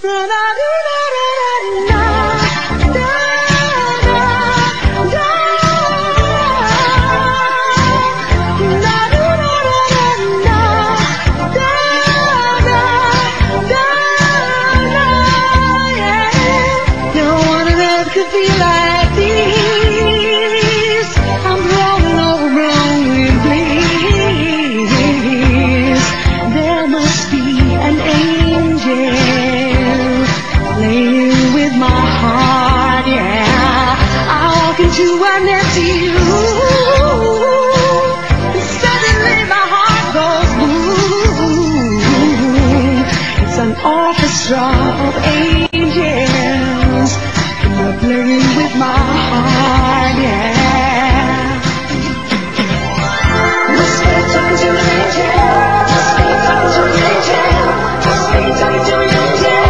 Could be like this. I'm rolling over blown with bliss. There must be an angel playing with my heart, yeah. I walk into an empty room and suddenly my heart goes boom. It's an orchestra of angels playing with my heart, yeah. Must be talking to an angel. Must be talking to an angel. Must be talking to an angel.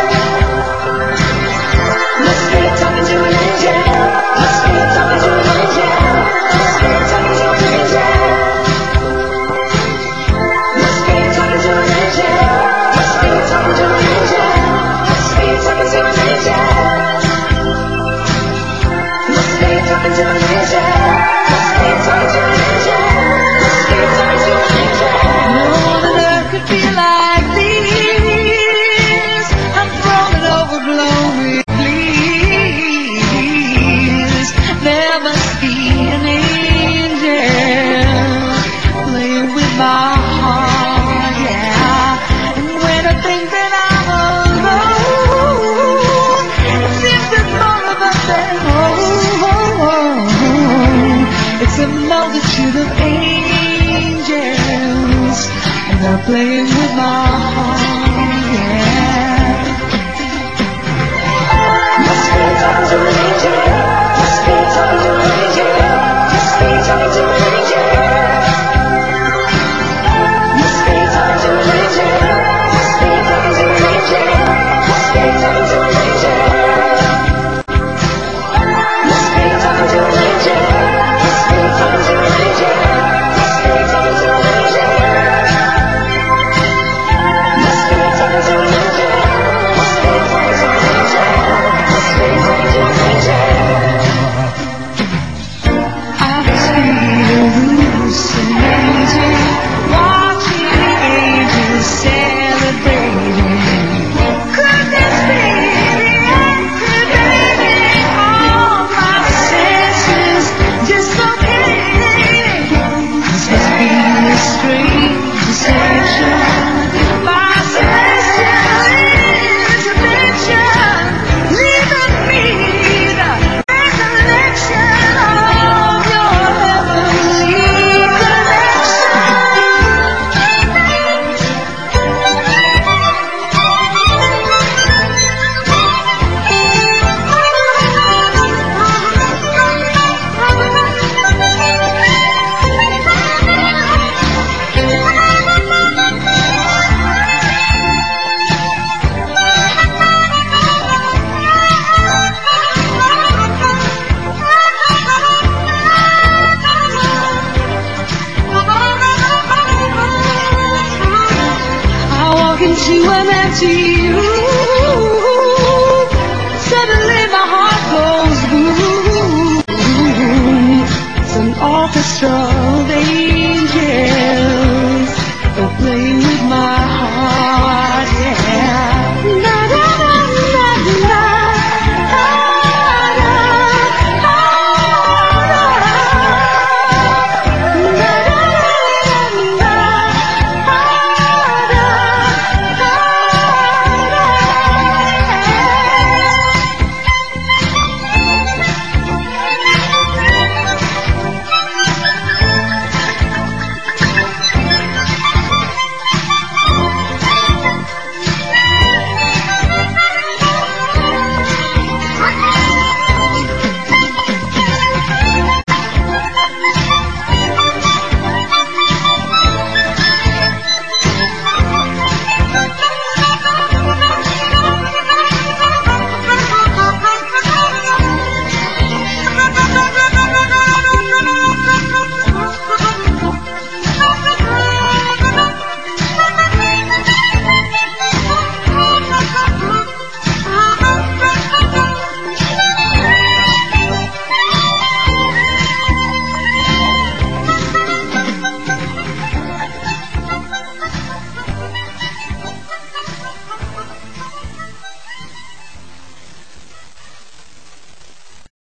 Must be talking to an angel. Must be talking to an angel. Must be talking to an angel. Must be talking to an angel. Must be talking to an angel. Must be talking to an angel. Talking to an angel, must be talking to an angel, must be talking to an angel. No one on earth could be like this. I'm rolling over blown with bliss. There must be an angel playing with my heart, yeah. And when I think that I'm alone, it seems that more of us at home. It's a multitude of angels, and they're playing with my heart, yeah. Must be talking to an angel. Must be talking to an angel. Must be talking to an angel. Must be talking to an angel. Must be talking to an angel. Must be talking to an angel. Must be talking to an angel. Into an empty room, suddenly my heart goes boom. It's an orchestra